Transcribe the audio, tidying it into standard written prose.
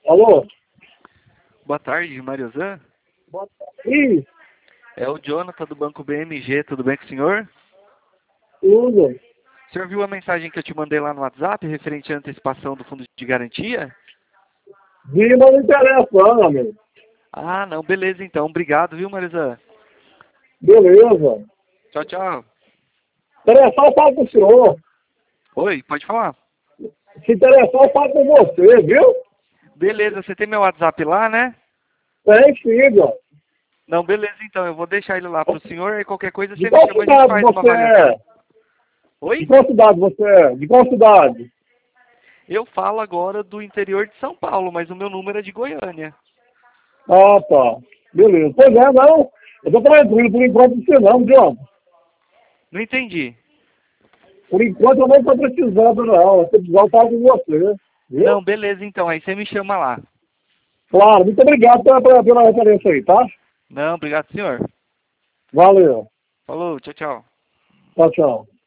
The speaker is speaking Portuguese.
Alô? Boa tarde, Mariozan. Boa tarde. É o Jonathan do Banco BMG, tudo bem com o senhor? Tudo. O senhor viu a mensagem que eu te mandei lá no WhatsApp, referente à antecipação do fundo de garantia? Vi, mas não interessa, não, amigo. Ah, não, beleza então. Obrigado, viu, Mariozan? Beleza. Tchau, tchau. Interessar, eu falo com o senhor. Oi, pode falar. Se interessar, eu falo com você, viu? Beleza, você tem meu WhatsApp lá, né? Tem sim, ó. Não, beleza então. Eu vou deixar ele lá pro senhor e qualquer coisa De você me qual chama e a gente cidade faz uma você avaliação. é? De Oi? qual cidade você é? De qual cidade? Eu falo agora do interior de São Paulo, mas o meu número é de Goiânia. Ah, tá. Beleza. Pois é, não. Eu tô tranquilo, por enquanto você não, viu? Não entendi. Por enquanto eu não tô precisando, não. Se precisar, eu falo com você. Viu? Não, beleza então. Aí você me chama lá. Claro, muito obrigado pela referência aí, tá? Não, obrigado, senhor. Valeu. Falou, tchau, tchau. Tchau, tchau.